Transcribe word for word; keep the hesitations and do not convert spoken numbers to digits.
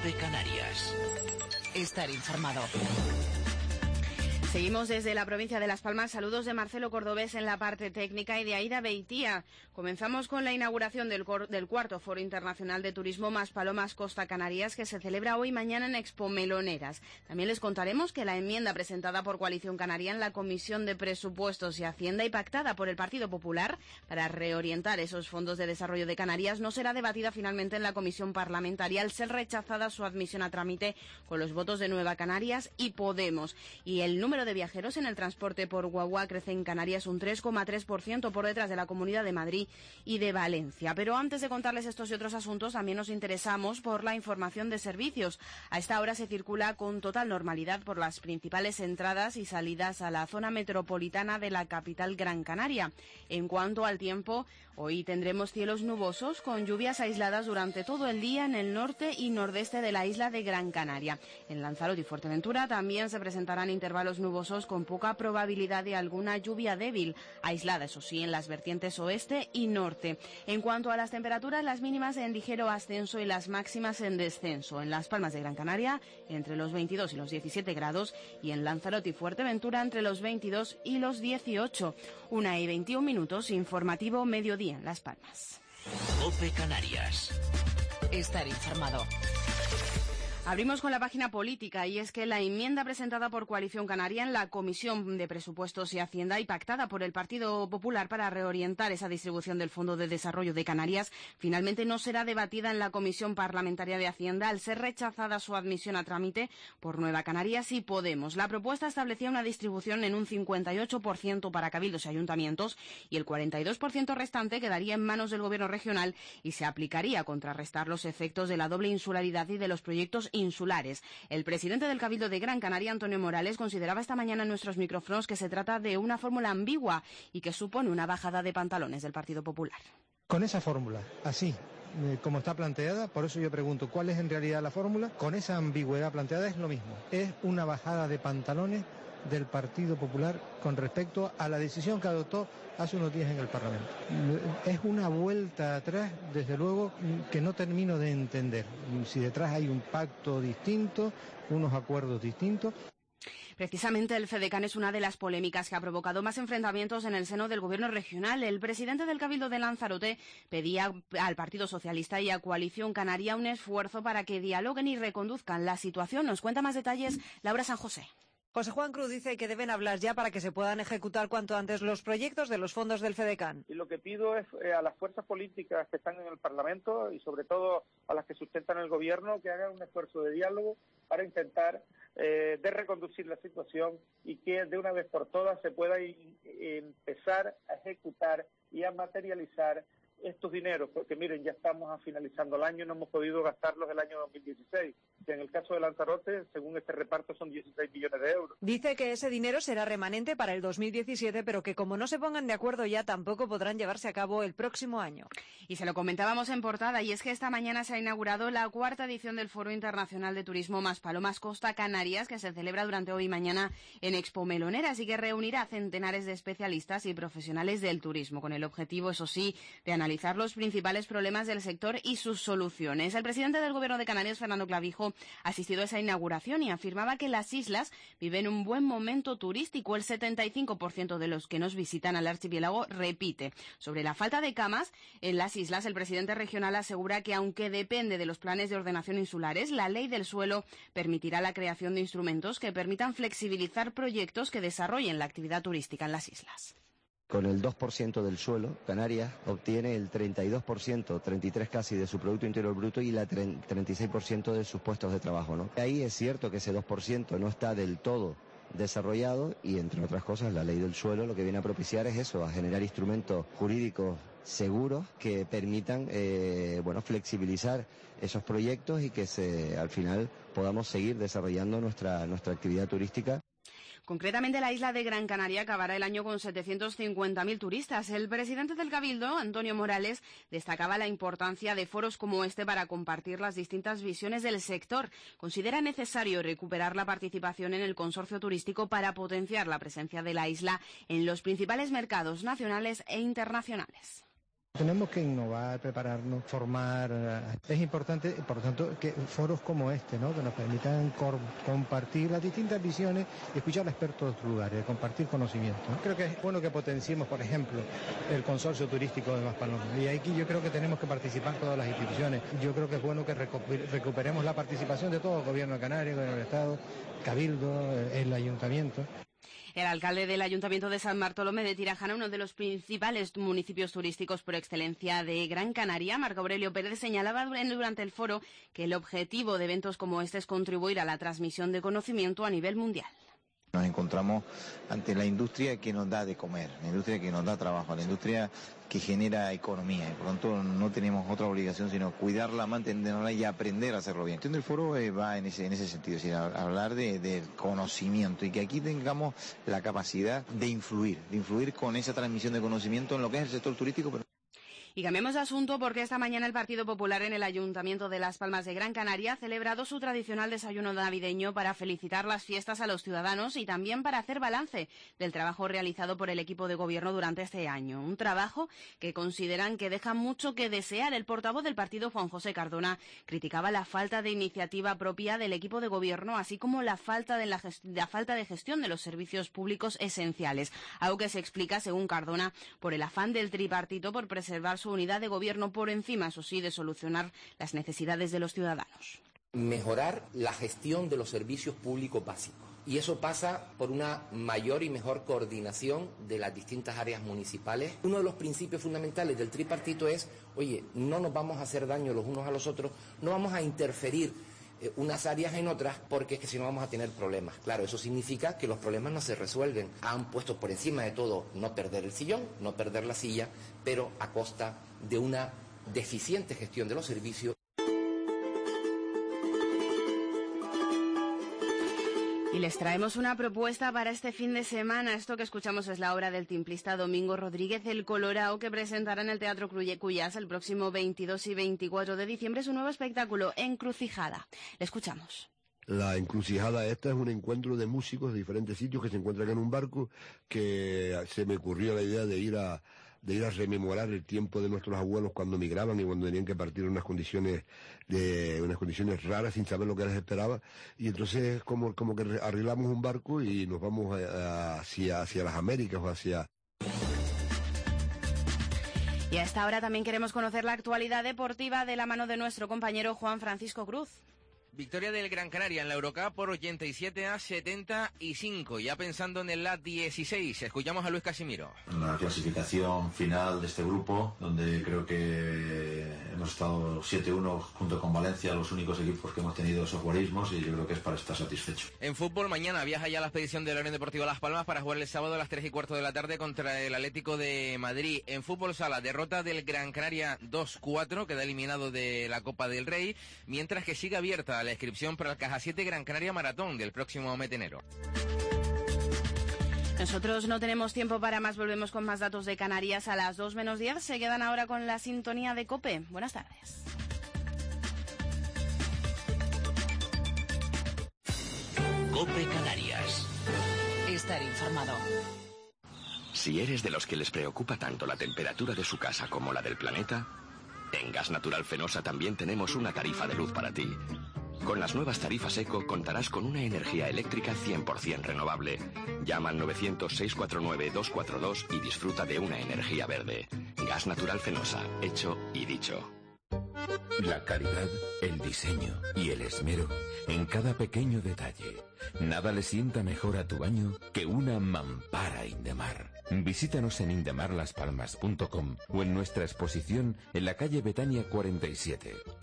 COPE Canarias. Estar informado. Seguimos desde la provincia de Las Palmas. Saludos de Marcelo Cordobés en la parte técnica y de Aida Beitía. Comenzamos con la inauguración del, del cuarto Foro Internacional de Turismo Maspalomas Costa Canarias, que se celebra hoy y mañana en Expo Meloneras. También les contaremos que la enmienda presentada por Coalición Canaria en la Comisión de Presupuestos y Hacienda y pactada por el Partido Popular para reorientar esos fondos de desarrollo de Canarias no será debatida finalmente en la Comisión Parlamentaria al ser rechazada su admisión a trámite con los votos de Nueva Canarias y Podemos. Y el número de viajeros en el transporte por guagua crece en Canarias un tres coma tres por ciento por detrás de la Comunidad de Madrid y de Valencia. Pero antes de contarles estos y otros asuntos, también nos interesamos por la información de servicios. A esta hora se circula con total normalidad por las principales entradas y salidas a la zona metropolitana de la capital Gran Canaria. En cuanto al tiempo, hoy tendremos cielos nubosos con lluvias aisladas durante todo el día en el norte y nordeste de la isla de Gran Canaria. En Lanzarote y Fuerteventura también se presentarán intervalos nubosos con poca probabilidad de alguna lluvia débil, aislada, eso sí, en las vertientes oeste y norte. En cuanto a las temperaturas, las mínimas en ligero ascenso y las máximas en descenso. En Las Palmas de Gran Canaria, entre los veintidós y los diecisiete grados, y en Lanzarote y Fuerteventura, entre los veintidós y los dieciocho. Una y veintiún minutos, informativo mediodía en Las Palmas. COPE Canarias. Estar informado. Abrimos con la página política y es que la enmienda presentada por Coalición Canaria en la Comisión de Presupuestos y Hacienda y pactada por el Partido Popular para reorientar esa distribución del Fondo de Desarrollo de Canarias finalmente no será debatida en la Comisión Parlamentaria de Hacienda al ser rechazada su admisión a trámite por Nueva Canarias y Podemos. La propuesta establecía una distribución en un cincuenta y ocho por ciento para cabildos y ayuntamientos y el cuarenta y dos por ciento restante quedaría en manos del Gobierno regional y se aplicaría a contrarrestar los efectos de la doble insularidad y de los proyectos insulares. El presidente del Cabildo de Gran Canaria, Antonio Morales, consideraba esta mañana en nuestros micrófonos que se trata de una fórmula ambigua y que supone una bajada de pantalones del Partido Popular. Con esa fórmula, así como está planteada, por eso yo pregunto, ¿cuál es en realidad la fórmula? Con esa ambigüedad planteada es lo mismo. Es una bajada de pantalones del Partido Popular con respecto a la decisión que adoptó hace unos días en el Parlamento. Es una vuelta atrás, desde luego, que no termino de entender. Si detrás hay un pacto distinto, unos acuerdos distintos. Precisamente el FEDECAN es una de las polémicas que ha provocado más enfrentamientos en el seno del Gobierno regional. El presidente del Cabildo de Lanzarote pedía al Partido Socialista y a Coalición Canaria un esfuerzo para que dialoguen y reconduzcan la situación. Nos cuenta más detalles Laura San José. José Juan Cruz dice que deben hablar ya para que se puedan ejecutar cuanto antes los proyectos de los fondos del FEDECAN. Y lo que pido es eh, a las fuerzas políticas que están en el Parlamento y sobre todo a las que sustentan el Gobierno que hagan un esfuerzo de diálogo para intentar eh, de reconducir la situación y que de una vez por todas se pueda in, empezar a ejecutar y a materializar estos dineros, porque miren, ya estamos a finalizando el año y no hemos podido gastarlos el año dos mil dieciséis. Que en el caso de Lanzarote, según este reparto, son dieciséis millones de euros. Dice que ese dinero será remanente para el dos mil diecisiete, pero que como no se pongan de acuerdo ya, tampoco podrán llevarse a cabo el próximo año. Y se lo comentábamos en portada, y es que esta mañana se ha inaugurado la cuarta edición del Foro Internacional de Turismo Maspalomas Costa Canarias, que se celebra durante hoy y mañana en Expo Meloneras y que reunirá a centenares de especialistas y profesionales del turismo, con el objetivo, eso sí, de analizar los principales problemas del sector y sus soluciones. El presidente del Gobierno de Canarias, Fernando Clavijo, ha asistido a esa inauguración y afirmaba que las islas viven un buen momento turístico. El setenta y cinco por ciento de los que nos visitan al archipiélago repite. Sobre la falta de camas en las islas, el presidente regional asegura que, aunque depende de los planes de ordenación insulares, la ley del suelo permitirá la creación de instrumentos que permitan flexibilizar proyectos que desarrollen la actividad turística en las islas. Con el dos por ciento del suelo, Canarias obtiene el treinta y dos por ciento, treinta y tres por ciento casi de su Producto Interior Bruto y el treinta y seis por ciento de sus puestos de trabajo, ¿no? Ahí es cierto que ese dos por ciento no está del todo desarrollado y, entre otras cosas, la ley del suelo lo que viene a propiciar es eso, a generar instrumentos jurídicos seguros que permitan eh, bueno, flexibilizar esos proyectos y que se, al final podamos seguir desarrollando nuestra, nuestra actividad turística. Concretamente, la isla de Gran Canaria acabará el año con setecientos cincuenta mil turistas. El presidente del Cabildo, Antonio Morales, destacaba la importancia de foros como este para compartir las distintas visiones del sector. Considera necesario recuperar la participación en el consorcio turístico para potenciar la presencia de la isla en los principales mercados nacionales e internacionales. Tenemos que innovar, prepararnos, formar. Es importante, por lo tanto, que foros como este, ¿no?, que nos permitan compartir las distintas visiones y escuchar a expertos de otros lugares, compartir conocimientos. Creo que es bueno que potenciemos, por ejemplo, el consorcio turístico de Maspalomas. Y aquí yo creo que tenemos que participar todas las instituciones. Yo creo que es bueno que recuperemos la participación de todo el gobierno de Canarias, el Estado, Cabildo, el Ayuntamiento. El alcalde del Ayuntamiento de San Bartolomé de Tirajana, uno de los principales municipios turísticos por excelencia de Gran Canaria, Marco Aurelio Pérez, señalaba durante el foro que el objetivo de eventos como este es contribuir a la transmisión de conocimiento a nivel mundial. Nos encontramos ante la industria que nos da de comer, la industria que nos da trabajo, la industria que genera economía, y por lo tanto no tenemos otra obligación sino cuidarla, mantenerla y aprender a hacerlo bien. El foro eh, va en ese, en ese sentido, es decir, a, a hablar de, de conocimiento y que aquí tengamos la capacidad de influir, de influir con esa transmisión de conocimiento en lo que es el sector turístico. Pero... Y cambiemos de asunto porque esta mañana el Partido Popular en el Ayuntamiento de Las Palmas de Gran Canaria ha celebrado su tradicional desayuno navideño para felicitar las fiestas a los ciudadanos y también para hacer balance del trabajo realizado por el equipo de gobierno durante este año. Un trabajo que consideran que deja mucho que desear. El portavoz del partido, Juan José Cardona, criticaba la falta de iniciativa propia del equipo de gobierno, así como la falta de, la la falta de gestión de los servicios públicos esenciales, algo que se explica, según Cardona, por el afán del tripartito por preservar su unidad de gobierno por encima, eso sí, de solucionar las necesidades de los ciudadanos. Mejorar la gestión de los servicios públicos básicos. Y eso pasa por una mayor y mejor coordinación de las distintas áreas municipales. Uno de los principios fundamentales del tripartito es, oye, no nos vamos a hacer daño los unos a los otros, no vamos a interferir eh, unas áreas en otras, porque es que si no vamos a tener problemas. Claro, eso significa que los problemas no se resuelven. Han puesto por encima de todo no perder el sillón, no perder la silla, pero a costa de una deficiente gestión de los servicios. Y les traemos una propuesta para este fin de semana. Esto que escuchamos es la obra del timplista Domingo Rodríguez el Colorao, que presentará en el Teatro Cuyás el próximo veintidós y veinticuatro de diciembre su nuevo espectáculo, Encrucijada. Le escuchamos. La encrucijada esta es un encuentro de músicos de diferentes sitios que se encuentran en un barco, que se me ocurrió la idea de ir a de ir a rememorar el tiempo de nuestros abuelos cuando migraban y cuando tenían que partir en unas condiciones de unas condiciones raras sin saber lo que les esperaba, y entonces como como que arreglamos un barco y nos vamos a, a, hacia hacia las Américas o hacia... Y a esta hora también queremos conocer la actualidad deportiva de la mano de nuestro compañero Juan Francisco Cruz. Victoria del Gran Canaria en la Eurocup por ochenta y siete a setenta y cinco. Ya pensando en el A dieciséis, escuchamos a Luis Casimiro. La clasificación final de este grupo, donde creo que hemos estado siete uno junto con Valencia, los únicos equipos que hemos tenido softwareismos, y yo creo que es para estar satisfecho. En fútbol, mañana viaja ya la expedición de la Unión Deportiva Las Palmas para jugar el sábado a las tres y cuarto de la tarde contra el Atlético de Madrid. En fútbol sala, derrota del Gran Canaria dos cuatro, queda eliminado de la Copa del Rey, mientras que sigue abierta la inscripción para el Caja siete Gran Canaria Maratón del próximo mes de enero. Nosotros no tenemos tiempo para más, volvemos con más datos de Canarias a las dos menos diez. Se quedan ahora con la sintonía de COPE. Buenas tardes. COPE Canarias. Estar informado. Si eres de los que les preocupa tanto la temperatura de su casa como la del planeta, en Gas Natural Fenosa también tenemos una tarifa de luz para ti. Con las nuevas tarifas Eco contarás con una energía eléctrica cien por ciento renovable. Llama al novecientos, seiscientos cuarenta y nueve, doscientos cuarenta y dos y disfruta de una energía verde. Gas Natural Fenosa, hecho y dicho. La calidad, el diseño y el esmero en cada pequeño detalle. Nada le sienta mejor a tu baño que una mampara Indemar. Visítanos en indemar las palmas punto com o en nuestra exposición en la calle Betania cuarenta y siete.